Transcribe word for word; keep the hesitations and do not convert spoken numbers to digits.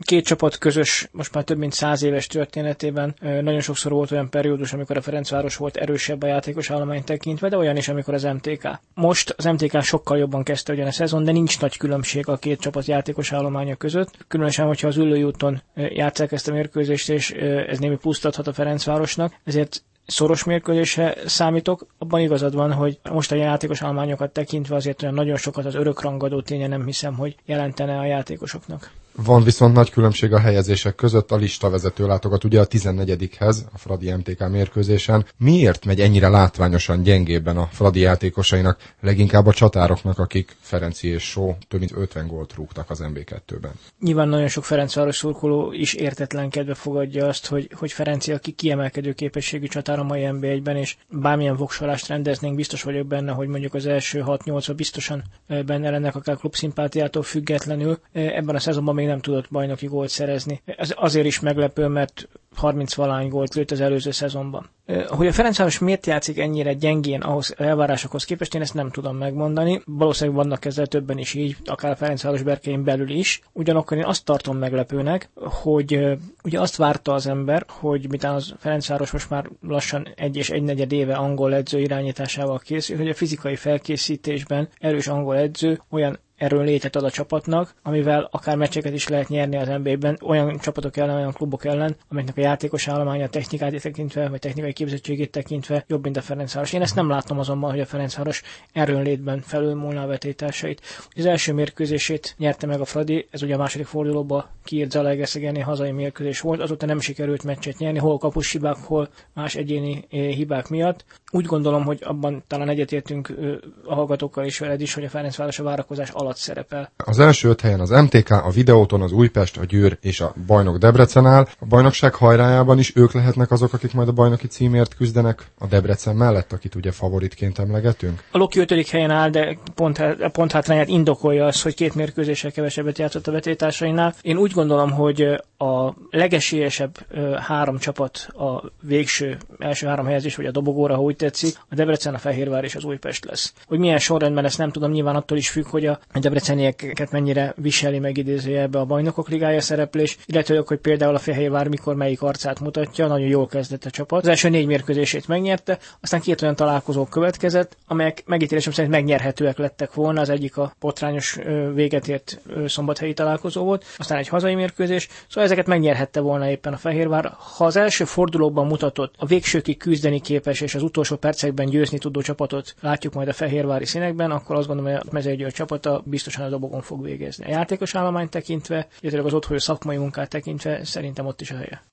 két csapat közös, most már több mint száz éves történetében nagyon sokszor volt olyan periódus, amikor a Ferencváros volt erősebb a játékos állomány tekintve, de olyan is, amikor az em té ká. Most az em té ká sokkal jobban kezdte ugyan a szezon, de nincs nagy különbség a két csapat játékos állománya között. Különösen, hogyha az Üllői úton játsszák ezt a mérkőzést, és ez némi pluszt adhat a Ferencvárosnak, ezért szoros mérkőzésre számítok. Abban igazad van, hogy most a játékos állományokat tekintve azért olyan nagyon sokat az örökrangadó ténye nem hiszem, hogy jelentene a játékosoknak. Van viszont nagy különbség a helyezések között, a listavezető látogat ugye a tizennegyedikhez a Fradi em té ká mérkőzésen. Miért megy ennyire látványosan gyengébben a Fradi játékosainak, leginkább a csatároknak, akik Ferenci és Só több mint ötven gólt rúgtak az em bé kettőben? Nyilván nagyon sok Ferencváros szurkoló is értetlenkedve fogadja azt, hogy, hogy Ferenci, aki kiemelkedő képességű csatár a mai en bé egyben, és bármilyen voksolást rendeznénk, biztos vagyok benne, hogy mondjuk az első hat-nyolcban biztosan benne lennek, akár klubszimpátiától függetlenül. Ebben a szezonban még nem tudott bajnoki gólt szerezni. Ez azért is meglepő, mert harminc-valány gólt lőtt az előző szezonban. Hogy a Ferencváros miért játszik ennyire gyengén ahhoz elvárásokhoz képest, én ezt nem tudom megmondani. Valószínűleg vannak ezzel többen is így, akár a Ferencváros berkein belül is. Ugyanakkor én azt tartom meglepőnek, hogy ugye azt várta az ember, hogy miután az Ferencváros most már lassan egy és egy negyed éve angol edző irányításával készül, hogy a fizikai felkészítésben erős angol edző olyan erőnlétet ad a csapatnak, amivel akár meccseket is lehet nyerni az en bé egyben, olyan csapatok ellen, olyan klubok ellen, amelyeknek a játékos állománya a technikát tekintve, vagy technikai képzettségét tekintve jobb, mint a Ferencváros. Én ezt nem látom azonban, hogy a Ferencváros erőnlétben felülmúlna a vetétársait. Az első mérkőzését nyerte meg a Fradi, ez ugye a második fordulóban kiírt Zalaegerszegeni hazai mérkőzés volt, azóta nem sikerült meccset nyerni, hol kapus hibák, hol más egyéni hibák miatt. Úgy gondolom, hogy abban talán egyetértünk a hallgatókkal is veled is, hogy a Ferencváros a várakozás alatt szerepel. Az első öt helyen az em té ká, a Videóton, az Újpest, a Győr és a bajnok Debrecen áll. A bajnokság hajrájában is ők lehetnek azok, akik majd a bajnoki címért küzdenek a Debrecen mellett, akit ugye favoritként emlegetünk? A Loki ötödik helyen áll, de pont, pont hátrányát indokolja az, hogy két mérkőzéssel kevesebbet játszott a vetétársainál. Én úgy gondolom, hogy a legesélyesebb három csapat a végső első három helyezés, vagy a dobogóra, ha úgy tetszik, a Debrecen, a Fehérvár és az Újpest lesz. Hogy milyen sorrendben, ezt nem tudom, nyilván attól is függ, hogy a debrecenieket mennyire viseli meg idézőjelbe a Bajnokok Ligája szereplés, illetve hogy például a Fehérvár mikor melyik arcát mutatja, nagyon jól kezdett a csapat. Az első négy mérkőzését megnyerte, aztán két olyan találkozó következett, amelyek megítélésem szerint megnyerhetőek lettek volna, az egyik a botrányos véget ért szombathelyi találkozó volt, aztán egy hazai mérkőzés, szóval ezeket megnyerhette volna éppen a Fehérvár. Ha az első fordulóban mutatott a végsőkig küzdeni képes és az utolsó percekben győzni tudó csapatot látjuk majd a fehérvári színekben, akkor azt gondolom, hogy a Mezőgyőr csapata biztosan a dobogon fog végezni. A játékos állományt tekintve, illetve az otthoni szakmai munkát tekintve szerintem ott is a helye.